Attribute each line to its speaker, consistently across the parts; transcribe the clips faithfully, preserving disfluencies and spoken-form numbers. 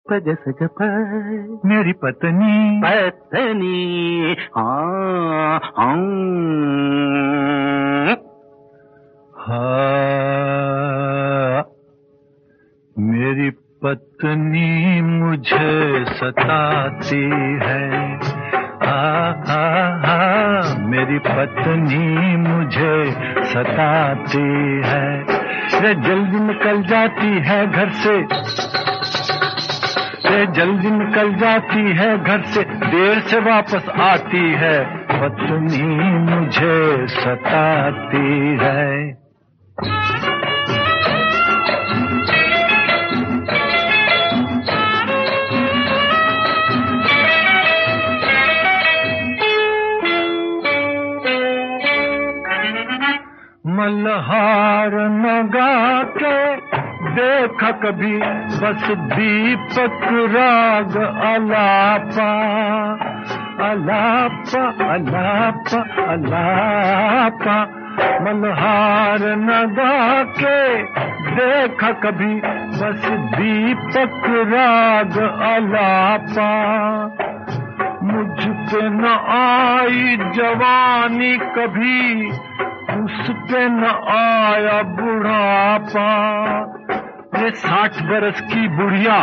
Speaker 1: पज सज प
Speaker 2: मेरी पत्नी
Speaker 1: पत्नी हाँ हाँ
Speaker 2: हाँ मेरी पत्नी मुझे सताती है। हाँ हाँ हाँ मेरी पत्नी मुझे सताती है। रे जल्दी निकल जाती है घर से, रे जल्दी निकल जाती है घर से, देर से वापस आती है। पत्नी मुझे सताती है। मल्हार नगा के देखा कभी बस दीपक राग अलापा अलापा अलापा अलापा। मल्हार नगा के देखा कभी बस दीपक राग अलापा। मुझ पे न आई जवानी कभी, उस पे न आया बुढ़ापा। ये साठ बरस की बुढ़िया,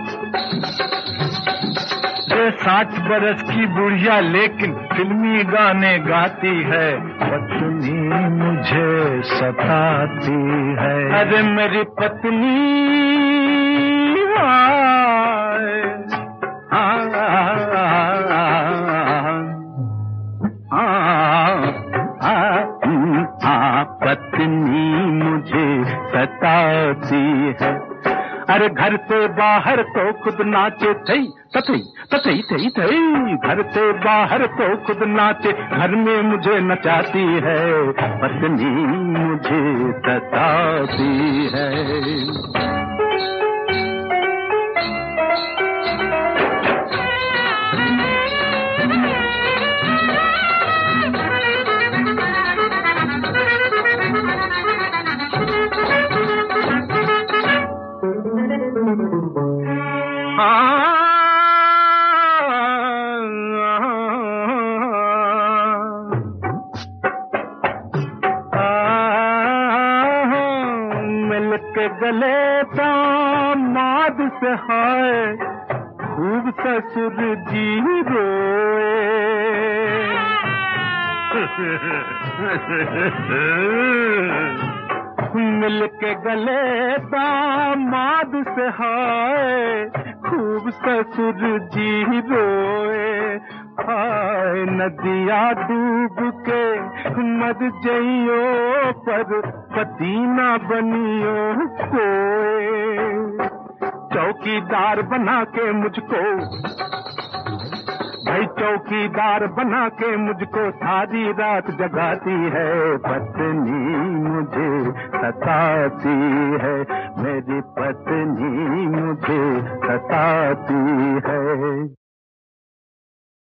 Speaker 2: ये साठ बरस की बुढ़िया लेकिन फिल्मी गाने गाती है। पत्नी मुझे सताती है। अरे मेरी पत्नी पत्नी मुझे सताती है। अरे घर से बाहर तो खुद नाचे थई तथई तथई थई थई। घर से बाहर तो खुद नाचे, घर में मुझे नचाती है। पत्नी मुझे सताती है। मिलके गले दामाद से हाय खूब ससुर जी रोए। मिलके गले दामाद से हाय खूब ससुर जी रोए। हाय नदिया डूब के मर जइयो पर पति न बनियो कोई। चौकीदार बना के मुझको, भाई चौकीदार बना के मुझको सारी रात जगाती है। पत्नी मुझे सताती है। मेरी पत्नी मुझे सताती है।